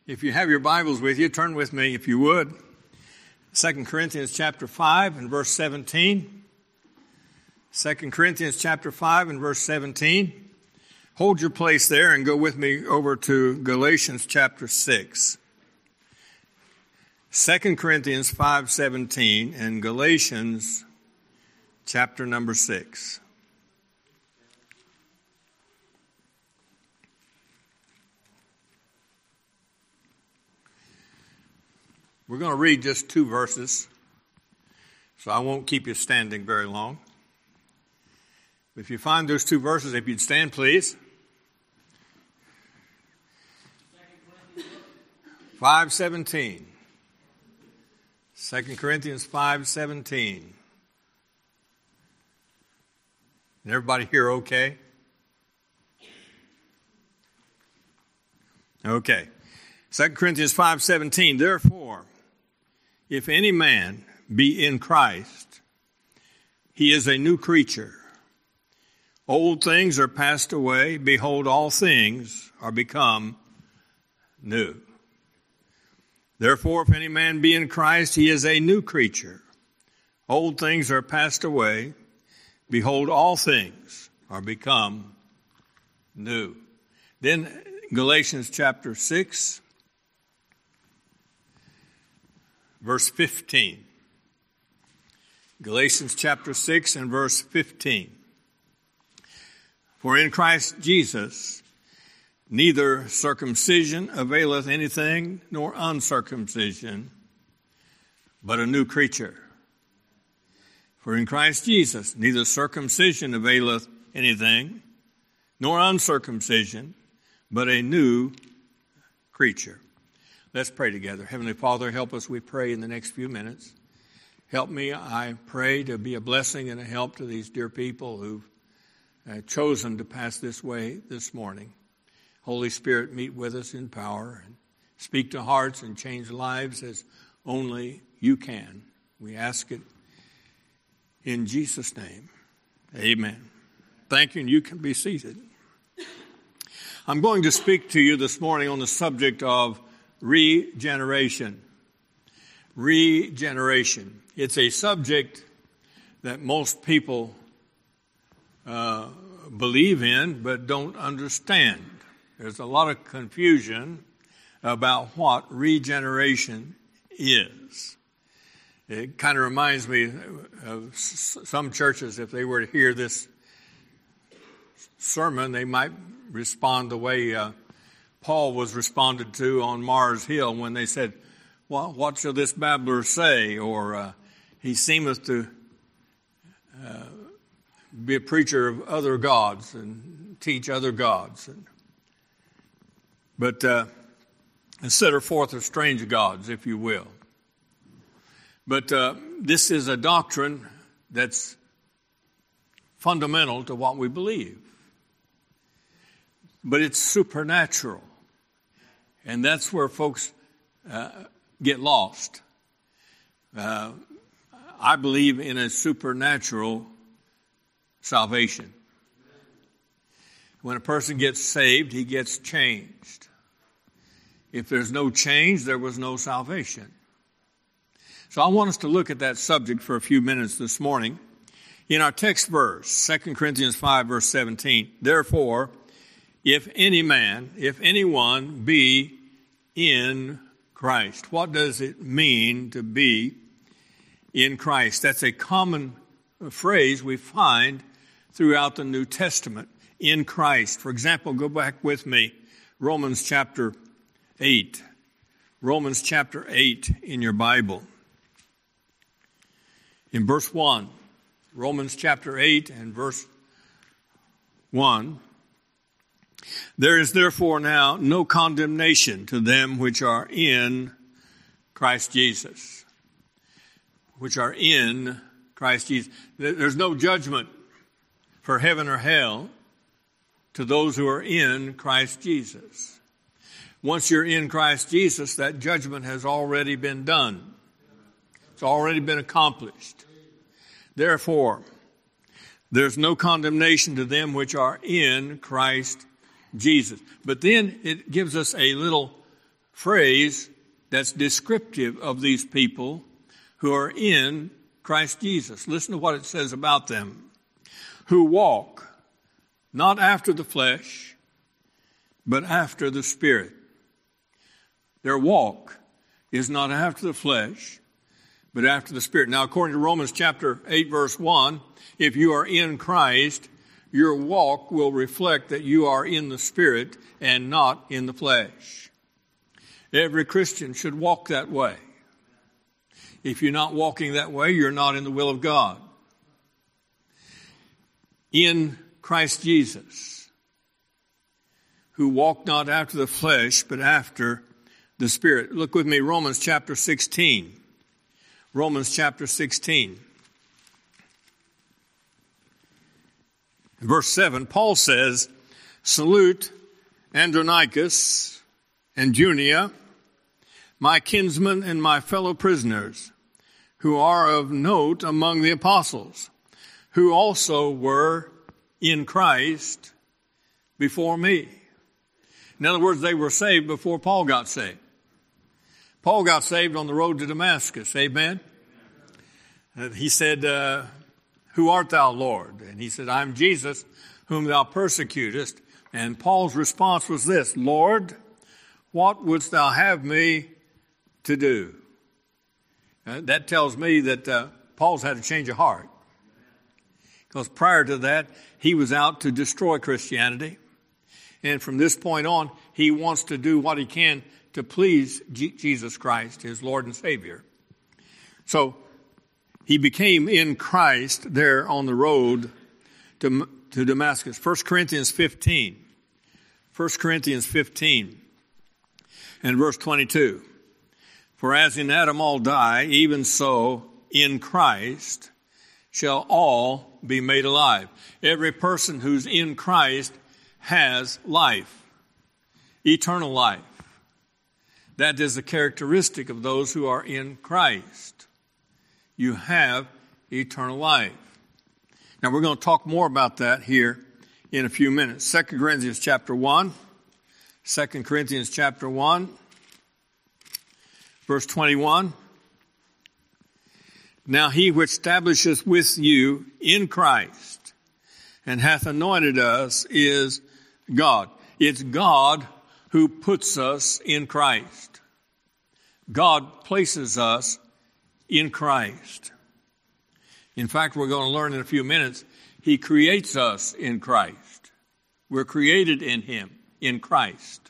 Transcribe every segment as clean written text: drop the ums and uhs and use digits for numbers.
If you have your Bibles with you, turn with me, if you would. 2 Corinthians chapter 5 and verse 17. 2 Corinthians chapter 5 and verse 17. Hold your place there and go with me over to Galatians chapter 6. 2 Corinthians 5:17 and Galatians chapter number 6. We're going to read just two verses, so I won't keep you standing very long. If you find those two verses, if you'd stand, please. 5:17. 2 Corinthians 5:17. Everybody here okay? Okay. 2 Corinthians 5:17. Therefore, if any man be in Christ, he is a new creature. Old things are passed away. Behold, all things are become new. Therefore, if any man be in Christ, he is a new creature. Old things are passed away. Behold, all things are become new. Then Galatians chapter 6. Verse 15. Galatians chapter 6 and verse 15. For in Christ Jesus neither circumcision availeth anything, nor uncircumcision, but a new creature. For in Christ Jesus neither circumcision availeth anything, nor uncircumcision, but a new creature. Let's pray together. Heavenly Father, help us, we pray, in the next few minutes. Help me, I pray, to be a blessing and a help to these dear people who've chosen to pass this way this morning. Holy Spirit, meet with us in power and speak to hearts and change lives as only you can. We ask it in Jesus' name. Amen. Thank you, and you can be seated. I'm going to speak to you this morning on the subject of regeneration. Regeneration. It's a subject that most people believe in but don't understand. There's a lot of confusion about what regeneration is. It kind of reminds me of some churches. If they were to hear this sermon, they might respond the way Paul was responded to on Mars Hill when they said, well, what shall this babbler say? Or he seemeth to be a preacher of other gods and teach other gods. But set forth of strange gods, if you will. But this is a doctrine that's fundamental to what we believe. But it's supernatural. And that's where folks get lost. I believe in a supernatural salvation. When a person gets saved, he gets changed. If there's no change, there was no salvation. So I want us to look at that subject for a few minutes this morning. In our text verse, 2 Corinthians 5, verse 17, therefore, if anyone be in Christ. What does it mean to be in Christ? That's a common phrase we find throughout the New Testament. In Christ. For example, go back with me. Romans chapter 8. Romans chapter 8 in your Bible. In verse 1. Romans chapter 8 and verse 1. There is therefore now no condemnation to them which are in Christ Jesus. Which are in Christ Jesus. There's no judgment for heaven or hell to those who are in Christ Jesus. Once you're in Christ Jesus, that judgment has already been done. It's already been accomplished. Therefore, there's no condemnation to them which are in Christ Jesus. But then it gives us a little phrase that's descriptive of these people who are in Christ Jesus. Listen to what it says about them. Who walk not after the flesh, but after the Spirit. Their walk is not after the flesh, but after the Spirit. Now, according to Romans chapter 8, verse 1, if you are in Christ, your walk will reflect that you are in the Spirit and not in the flesh. Every Christian should walk that way. If you're not walking that way, you're not in the will of God. In Christ Jesus, who walk not after the flesh, but after the Spirit. Look with me, Romans chapter 16. Romans chapter 16. Verse 7, Paul says, salute Andronicus and Junia, my kinsmen and my fellow prisoners, who are of note among the apostles, who also were in Christ before me. In other words, they were saved before Paul got saved. Paul got saved on the road to Damascus. Amen? He said, who art thou, Lord? And he said, I'm Jesus, whom thou persecutest. And Paul's response was this, Lord, what wouldst thou have me to do? That tells me that Paul's had a change of heart. Because prior to that, he was out to destroy Christianity. And from this point on, he wants to do what he can to please Jesus Christ, his Lord and Savior. So he became in Christ there on the road to Damascus. 1 Corinthians 15. 1 Corinthians 15 and verse 22. For as in Adam all die, even so in Christ shall all be made alive. Every person who's in Christ has life, eternal life. That is a characteristic of those who are in Christ. You have eternal life. Now we're going to talk more about that here in a few minutes. 2 Corinthians chapter 1. 2 Corinthians chapter 1. Verse 21. Now he which establisheth with you in Christ and hath anointed us is God. It's God who puts us in Christ. God places us in Christ. In fact, we're going to learn in a few minutes, he creates us in Christ. We're created in him, in Christ.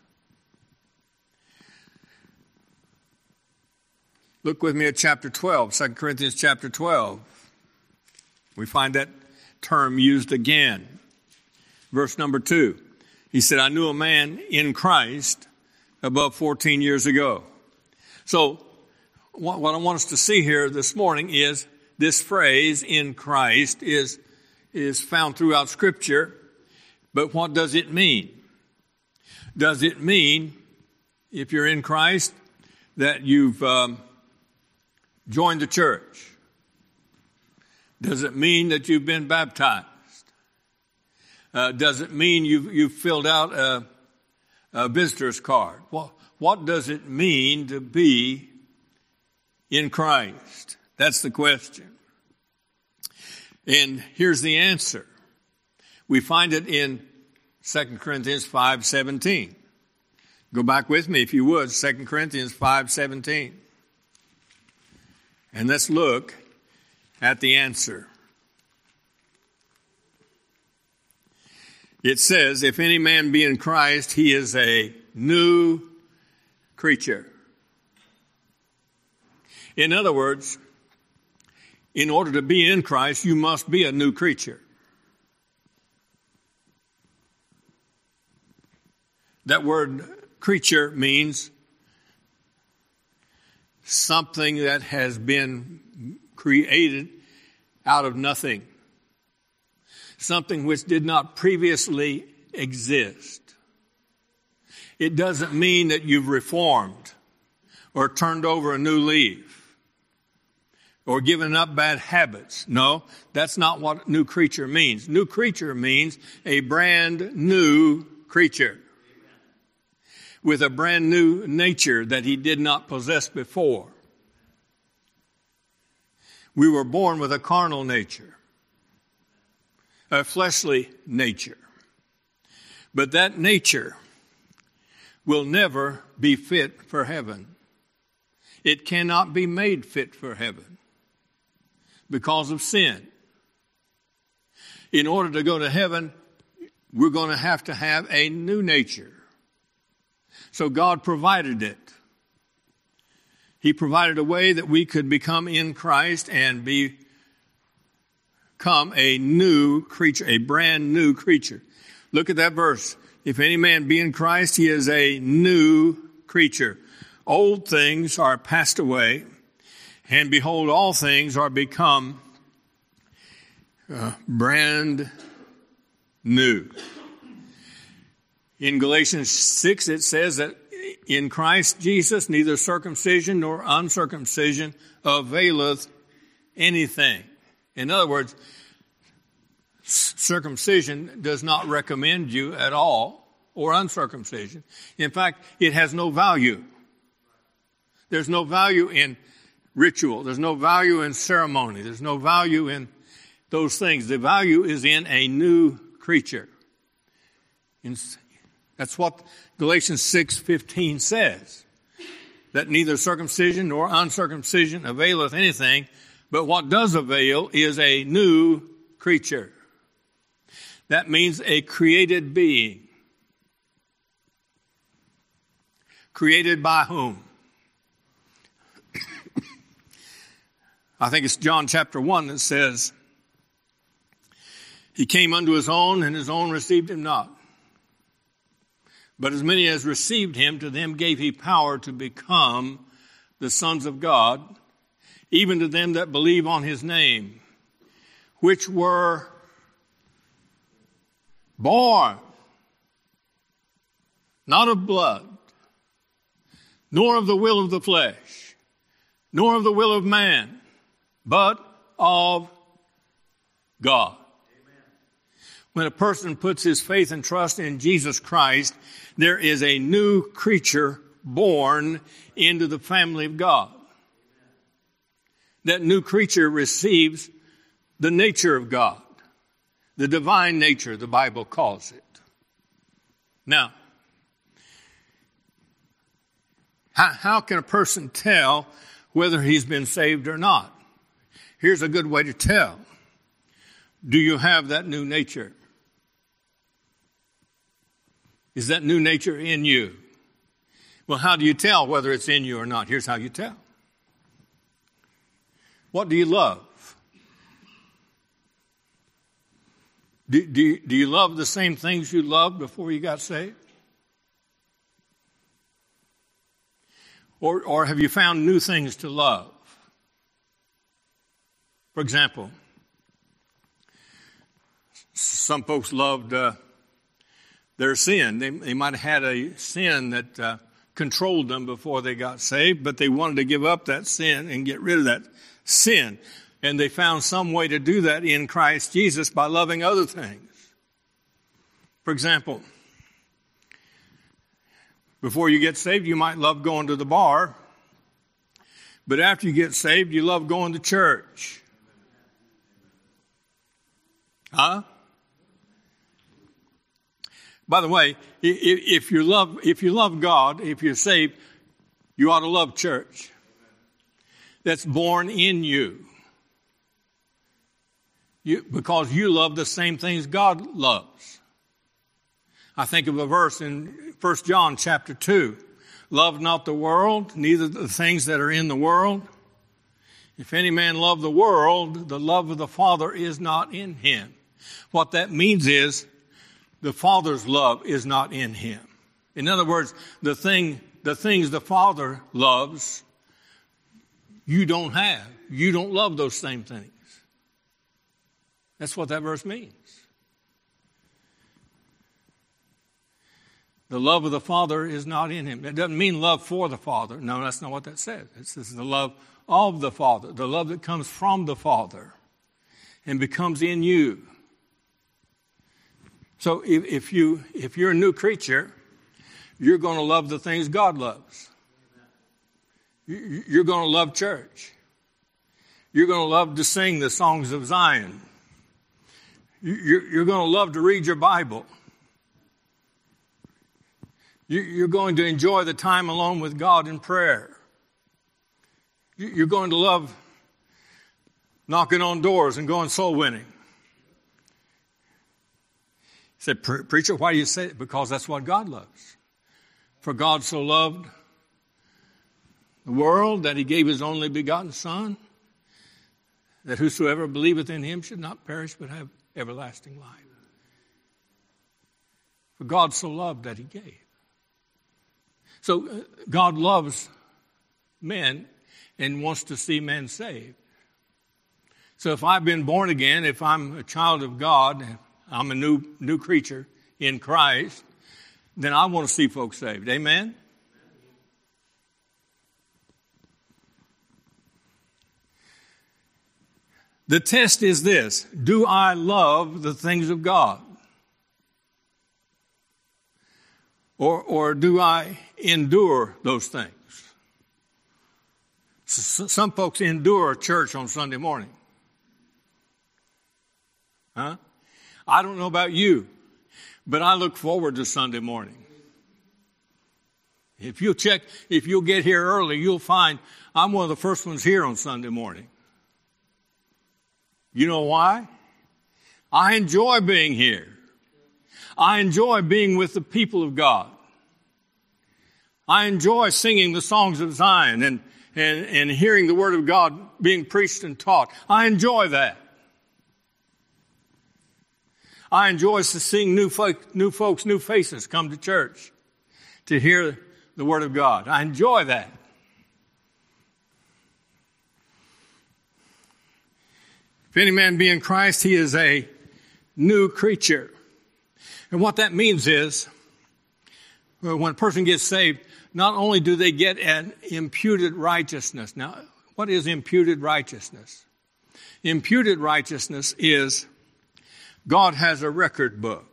Look with me at chapter 12, 2 Corinthians chapter 12. We find that term used again. Verse number 2. He said, I knew a man in Christ above 14 years ago. So what I want us to see here this morning is this phrase, in Christ, is found throughout Scripture. But what does it mean? Does it mean, if you're in Christ, that you've joined the church? Does it mean that you've been baptized? Does it mean you've filled out a visitor's card? Well, what does it mean to be in Christ? That's the question. And here's the answer. We find it in 2 Corinthians 5:17. Go back with me, if you would, 2 Corinthians 5:17. And let's look at the answer. It says, if any man be in Christ, he is a new creature. In other words, in order to be in Christ, you must be a new creature. That word creature means something that has been created out of nothing. Something which did not previously exist. It doesn't mean that you've reformed or turned over a new leaf or given up bad habits. No, that's not what new creature means. New creature means a brand new creature. with a brand new nature that he did not possess before. We were born with a carnal nature, a fleshly nature. But that nature will never be fit for heaven. It cannot be made fit for heaven because of sin. In order to go to heaven, we're going to have a new nature. So God provided it. He provided a way that we could become in Christ and become a new creature, a brand new creature. Look at that verse. If any man be in Christ, he is a new creature. Old things are passed away, and behold, all things are become brand new. In Galatians 6, it says that in Christ Jesus, neither circumcision nor uncircumcision availeth anything. In other words, circumcision does not recommend you at all, or uncircumcision. In fact, it has no value. There's no value in ritual. There's no value in ceremony. There's no value in those things. The value is in a new creature. That's what Galatians 6:15 says. That neither circumcision nor uncircumcision availeth anything, but what does avail is a new creature. That means a created being. Created by whom? I think it's John chapter 1 that says, he came unto his own, and his own received him not. But as many as received him, to them gave he power to become the sons of God, even to them that believe on his name, which were born, not of blood, nor of the will of the flesh, nor of the will of man, but of God. Amen. When a person puts his faith and trust in Jesus Christ, there is a new creature born into the family of God. Amen. That new creature receives the nature of God, the divine nature, the Bible calls it. Now, how can a person tell whether he's been saved or not? Here's a good way to tell. Do you have that new nature? Is that new nature in you? Well, how do you tell whether it's in you or not? Here's how you tell. What do you love? Do you love the same things you loved before you got saved? Or have you found new things to love? For example, some folks loved their sin. They might have had a sin that controlled them before they got saved, but they wanted to give up that sin and get rid of that sin. And they found some way to do that in Christ Jesus by loving other things. For example, before you get saved, you might love going to the bar. But after you get saved, you love going to church. Huh? By the way, if you love God, if you're saved, you ought to love church. That's born in you. Because you love the same things God loves. I think of a verse in 1 John chapter 2. Love not the world, neither the things that are in the world. If any man love the world, the love of the Father is not in him. What that means is the Father's love is not in him. In other words, the things the Father loves, you don't have. You don't love those same things. That's what that verse means. The love of the Father is not in him. It doesn't mean love for the Father. No, that's not what that says. It says the love of the Father, the love that comes from the Father and becomes in you. So if you're a new creature, you're going to love the things God loves. You're going to love church. You're going to love to sing the songs of Zion. You're going to love to read your Bible. You're going to enjoy the time alone with God in prayer. You're going to love knocking on doors and going soul winning. He said, preacher, why do you say it? Because that's what God loves. For God so loved the world that he gave his only begotten Son, that whosoever believeth in him should not perish but have everlasting life. For God so loved that he gave. So God loves men and wants to see men saved. So if I've been born again, if I'm a child of God, I'm a new creature in Christ, then I want to see folks saved. Amen? The test is this: do I love the things of God? Or do I endure those things? Some folks endure church on Sunday morning. Huh? I don't know about you, but I look forward to Sunday morning. If you'll get here early, you'll find I'm one of the first ones here on Sunday morning. You know why? I enjoy being here. I enjoy being with the people of God. I enjoy singing the songs of Zion and hearing the Word of God being preached and taught. I enjoy that. I enjoy seeing new folks, new faces come to church to hear the Word of God. I enjoy that. If any man be in Christ, he is a new creature. And what that means is, when a person gets saved, not only do they get an imputed righteousness. Now, what is imputed righteousness? Imputed righteousness is God has a record book.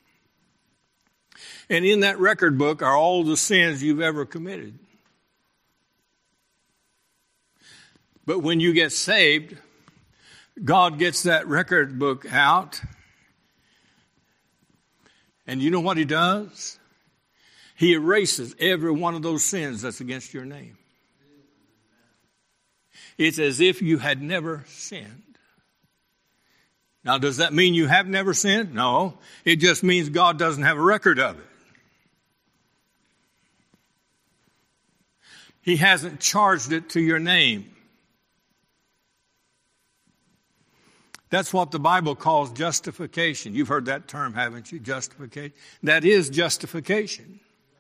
And in that record book are all the sins you've ever committed. But when you get saved, God gets that record book out. And you know what he does? He erases every one of those sins that's against your name. It's as if you had never sinned. Now, does that mean you have never sinned? No. It just means God doesn't have a record of it. He hasn't charged it to your name. That's what the Bible calls justification. You've heard that term, haven't you? Justification. That is justification.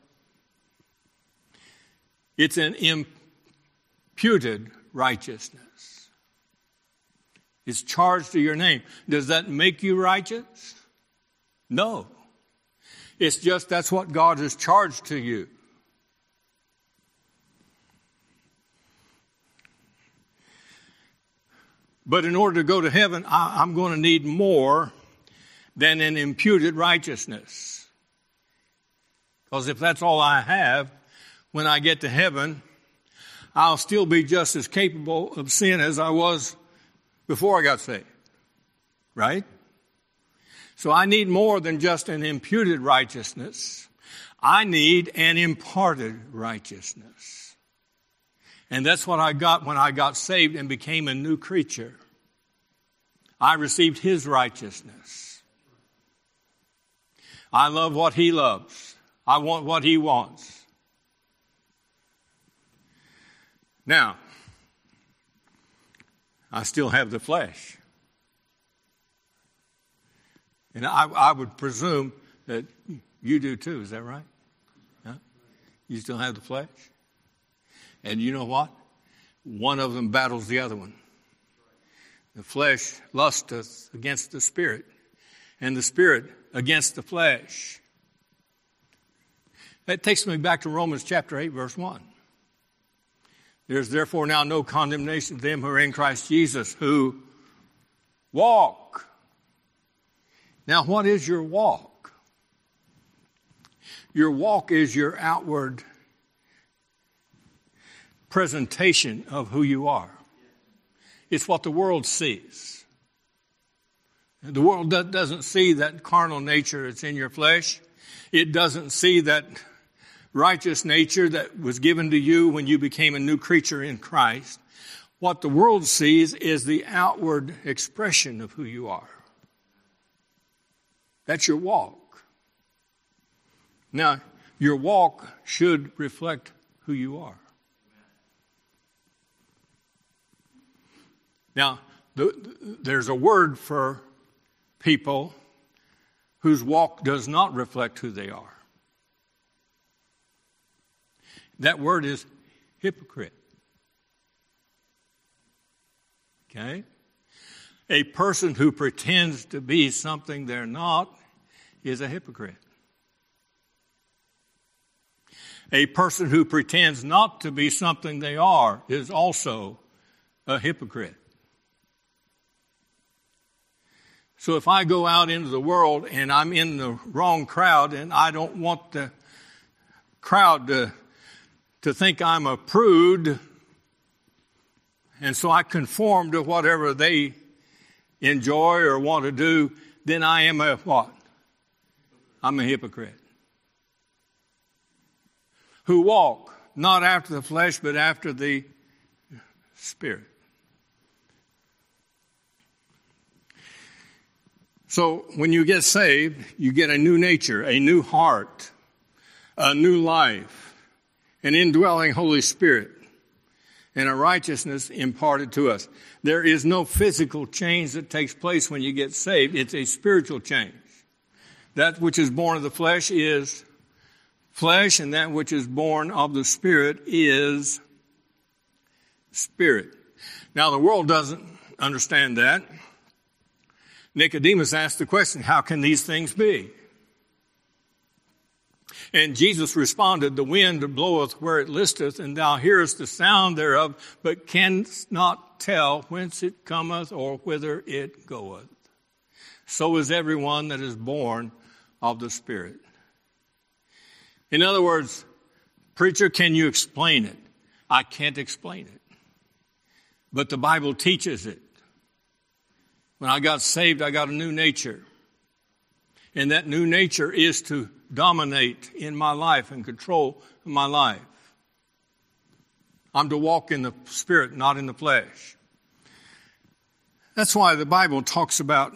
It's an imputed righteousness. It's charged to your name. Does that make you righteous? No. It's just that's what God has charged to you. But in order to go to heaven, I'm going to need more than an imputed righteousness. Because if that's all I have, when I get to heaven, I'll still be just as capable of sin as I was before I got saved. Right? So I need more than just an imputed righteousness. I need an imparted righteousness. And that's what I got when I got saved and became a new creature. I received his righteousness. I love what he loves. I want what he wants. Now, I still have the flesh. And I would presume that you do too. Is that right? Huh? You still have the flesh? And you know what? One of them battles the other one. The flesh lusteth against the spirit, and the spirit against the flesh. That takes me back to Romans chapter 8, verse 1. There's therefore now no condemnation to them who are in Christ Jesus, who walk. Now, what is your walk? your walk is your outward presentation of who you are. It's what the world sees. The world doesn't see that carnal nature that's in your flesh. It doesn't see that righteous nature that was given to you when you became a new creature in Christ. What the world sees is the outward expression of who you are. That's your walk. Now, your walk should reflect who you are. Now, there's a word for people whose walk does not reflect who they are. That word is hypocrite. Okay? A person who pretends to be something they're not is a hypocrite. A person who pretends not to be something they are is also a hypocrite. So if I go out into the world and I'm in the wrong crowd and I don't want the crowd to think I'm a prude, and so I conform to whatever they enjoy or want to do, then I am a what? I'm a hypocrite. Who walk not after the flesh, but after the Spirit. So when you get saved, you get a new nature, a new heart, a new life, an indwelling Holy Spirit, and a righteousness imparted to us. There is no physical change that takes place when you get saved. It's a spiritual change. That which is born of the flesh is flesh, and that which is born of the Spirit is spirit. Now, the world doesn't understand that. Nicodemus asked the question, how can these things be? And Jesus responded, the wind bloweth where it listeth, and thou hearest the sound thereof, but canst not tell whence it cometh or whither it goeth. So is everyone that is born of the Spirit. In other words, preacher, can you explain it? I can't explain it. But the Bible teaches it. When I got saved, I got a new nature. And that new nature is to dominate in my life and control my life. I'm to walk in the Spirit, not in the flesh. That's why the Bible talks about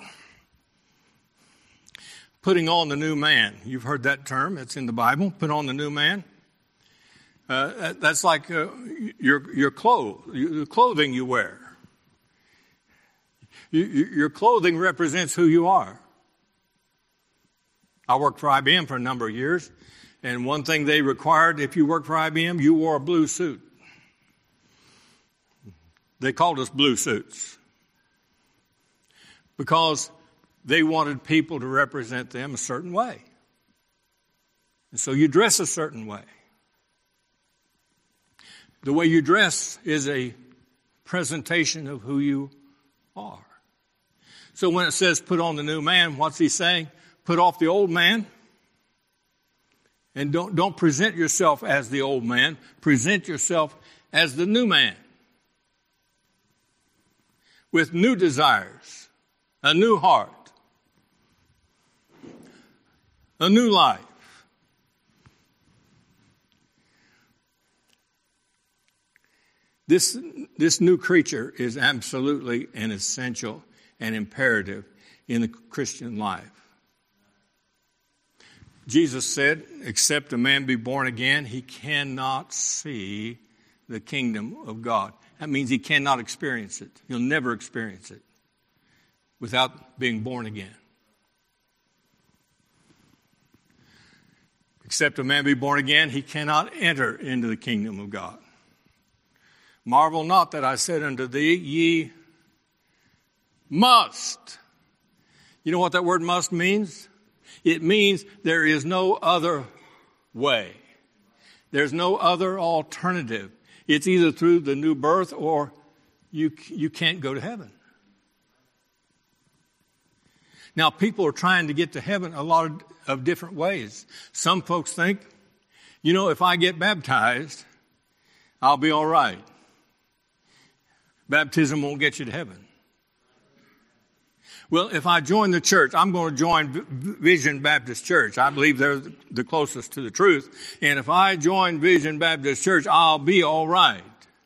putting on the new man. You've heard that term. It's in the Bible. Put on the new man. That's like your clothes, the clothing you wear. Your clothing represents who you are. I worked for IBM for a number of years, and one thing they required if you worked for IBM, you wore a blue suit. They called us blue suits because they wanted people to represent them a certain way. And so you dress a certain way. The way you dress is a presentation of who you are. So when it says put on the new man, what's he saying? Put off the old man. And don't present yourself as the old man. Present yourself as the new man. With new desires, a new heart, a new life. This new creature is absolutely an essential and imperative in the Christian life. Jesus said, except a man be born again, he cannot see the kingdom of God. That means he cannot experience it. He'll never experience it without being born again. Except a man be born again, he cannot enter into the kingdom of God. Marvel not that I said unto thee, ye must. You know what that word must means? It means there is no other way. There's no other alternative. It's either through the new birth or you can't go to heaven. Now, people are trying to get to heaven a lot of different ways. Some folks think, if I get baptized, I'll be all right. Baptism won't get you to heaven. Well, if I join the church, I'm going to join Vision Baptist Church. I believe they're the closest to the truth. And if I join Vision Baptist Church, I'll be all right.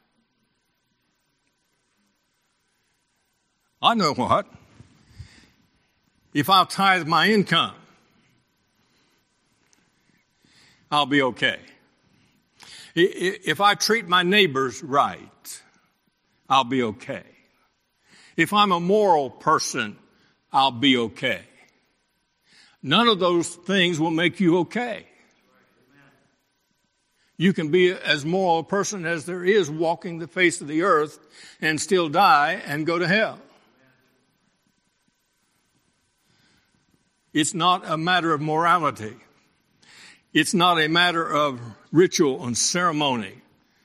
I know what. If I'll tithe my income, I'll be okay. If I treat my neighbors right, I'll be okay. If I'm a moral person, I'll be okay. None of those things will make you okay. You can be as moral a person as there is walking the face of the earth and still die and go to hell. It's not a matter of morality. It's not a matter of ritual and ceremony.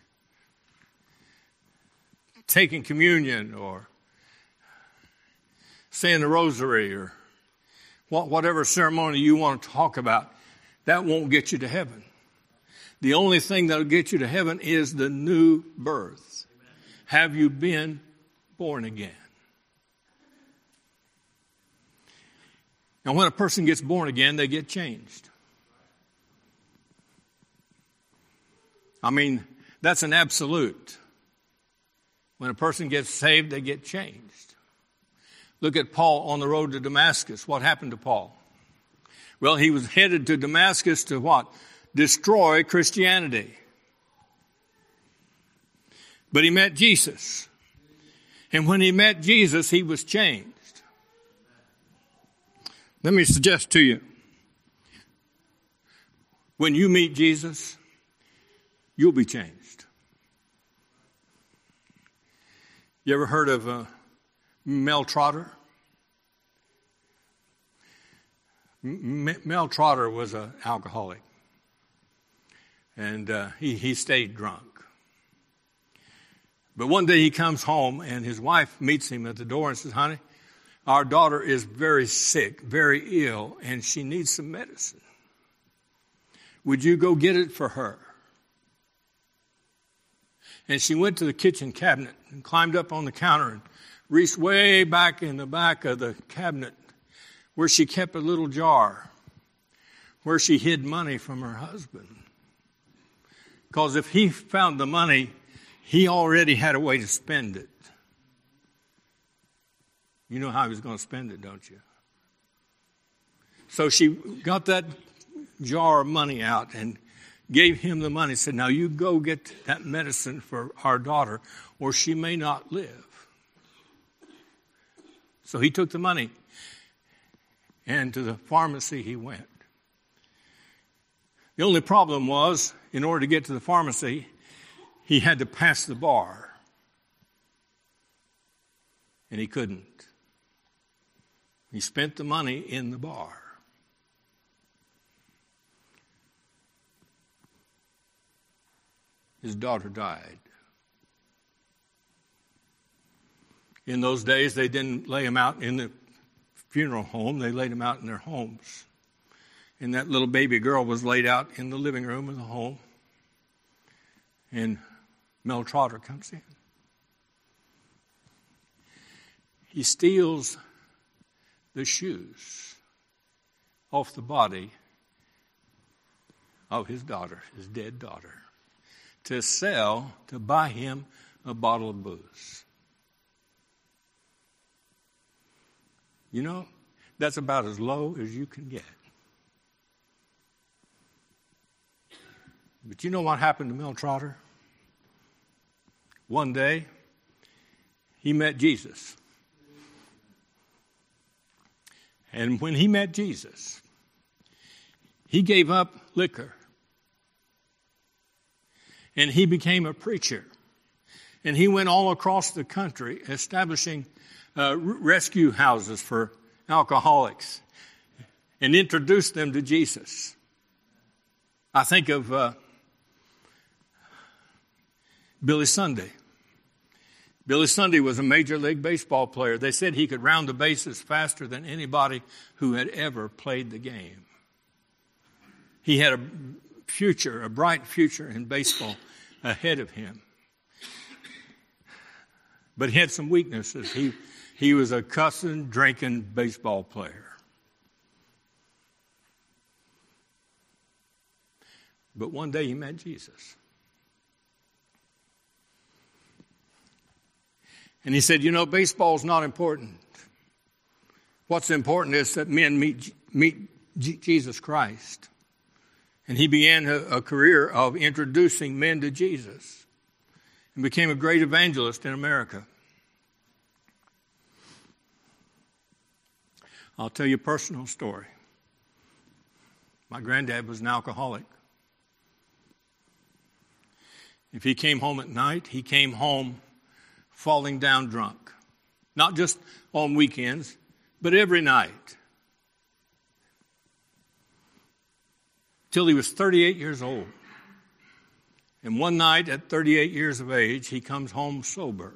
Taking communion or saying the rosary or whatever ceremony you want to talk about, that won't get you to heaven. The only thing that will get you to heaven is the new birth. Have you been born again? Now, when a person gets born again, they get changed. I mean, that's an absolute. When a person gets saved, they get changed. Look at Paul on the road to Damascus. What happened to Paul? Well, he was headed to Damascus to what? Destroy Christianity. But he met Jesus. And when he met Jesus, he was changed. Let me suggest to you, when you meet Jesus, you'll be changed. You ever heard of Mel Trotter? Mel Trotter was an alcoholic, and he stayed drunk. But one day he comes home, and his wife meets him at the door and says, "Honey, our daughter is very sick, very ill, and she needs some medicine. Would you go get it for her?" And she went to the kitchen cabinet and climbed up on the counter and reached way back in the back of the cabinet where she kept a little jar where she hid money from her husband. Because if he found the money, he already had a way to spend it. You know how he was going to spend it, don't you? So she got that jar of money out and gave him the money. Said, "Now you go get that medicine for our daughter, or she may not live." So he took the money, and to the pharmacy he went. The only problem was, in order to get to the pharmacy, he had to pass the bar. And he couldn't. He spent the money in the bar. His daughter died. In those days, they didn't lay him out in the funeral home. They laid him out in their homes. And that little baby girl was laid out in the living room of the home. And Mel Trotter comes in. He steals the shoes off the body of his daughter, his dead daughter, to buy him a bottle of booze. You know, that's about as low as you can get. But you know what happened to Mel Trotter? One day, he met Jesus. And when he met Jesus, he gave up liquor. And he became a preacher. And he went all across the country establishing rescue houses for alcoholics and introduced them to Jesus. I think of Billy Sunday. Billy Sunday was a Major League Baseball player. They said he could round the bases faster than anybody who had ever played the game. He had a bright future in baseball ahead of him. But he had some weaknesses. He was a cussing, drinking baseball player. But one day he met Jesus. And he said, baseball's not important. What's important is that men meet Jesus Christ. And he began a career of introducing men to Jesus and became a great evangelist in America. I'll tell you a personal story. My granddad was an alcoholic. If he came home at night, he came home falling down drunk. Not just on weekends, but every night. Till he was 38 years old. And one night at 38 years of age, he comes home sober.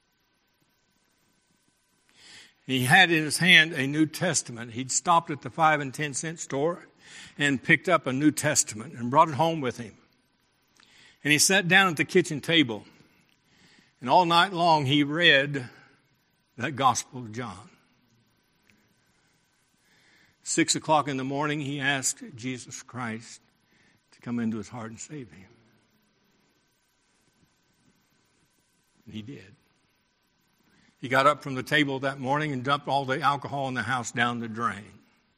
He had in his hand a New Testament. He'd stopped at the 5 and 10 cent store and picked up a New Testament and brought it home with him. And he sat down at the kitchen table. And all night long he read that Gospel of John. 6 o'clock in the morning, he asked Jesus Christ to come into his heart and save him. And he did. He got up from the table that morning and dumped all the alcohol in the house down the drain.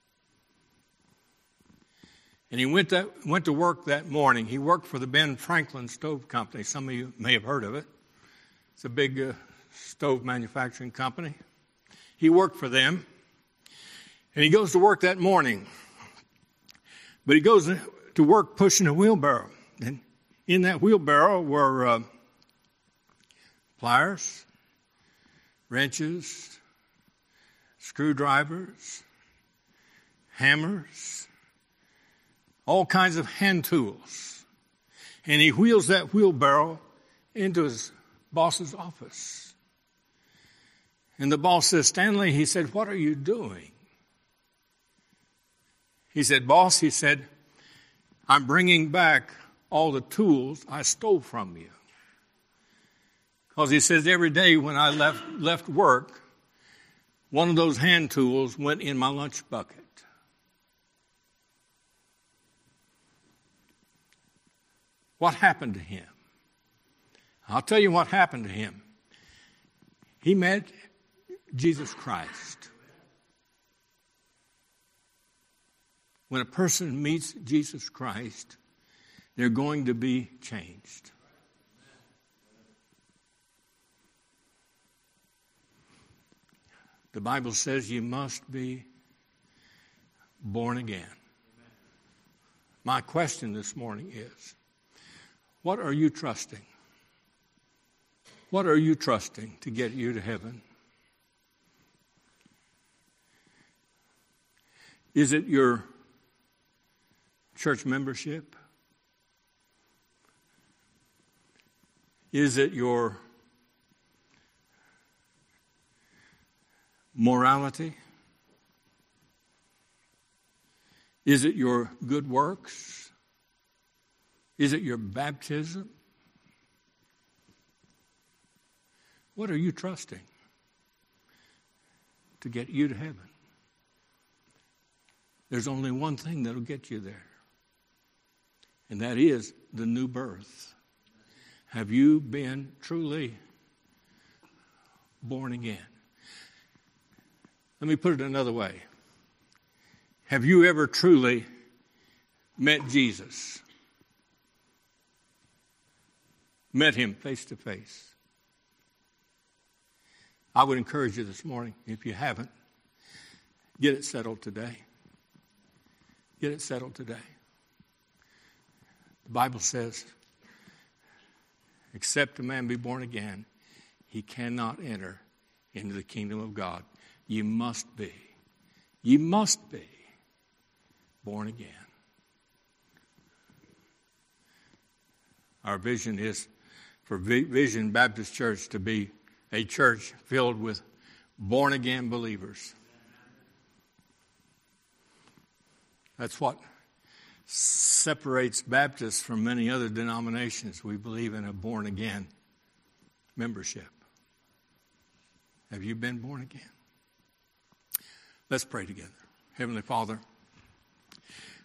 And he went to work that morning. He worked for the Ben Franklin Stove Company. Some of you may have heard of it. It's a big stove manufacturing company. He worked for them. And he goes to work that morning. But he goes to work pushing a wheelbarrow. And in that wheelbarrow were pliers, wrenches, screwdrivers, hammers, all kinds of hand tools. And he wheels that wheelbarrow into his boss's office. And the boss says, Stanley, he said, what are you doing? He said, boss, he said, I'm bringing back all the tools I stole from you. Because he says every day when I left work, one of those hand tools went in my lunch bucket. What happened to him? I'll tell you what happened to him. He met Jesus Christ. When a person meets Jesus Christ, they're going to be changed. The Bible says you must be born again. My question this morning is, what are you trusting? What are you trusting to get you to heaven? Is it your church membership? Is it your morality? Is it your good works? Is it your baptism? What are you trusting to get you to heaven? There's only one thing that'll get you there, and that is the new birth. Have you been truly born again? Let me put it another way. Have you ever truly met Jesus? Met him face to face? I would encourage you this morning, if you haven't, get it settled today. Get it settled today. The Bible says, except a man be born again, he cannot enter into the kingdom of God. You must be born again. Our vision is for Vision Baptist Church to be a church filled with born-again believers. That's what separates Baptists from many other denominations. We believe in a born-again membership. Have you been born again? Let's pray together. Heavenly Father,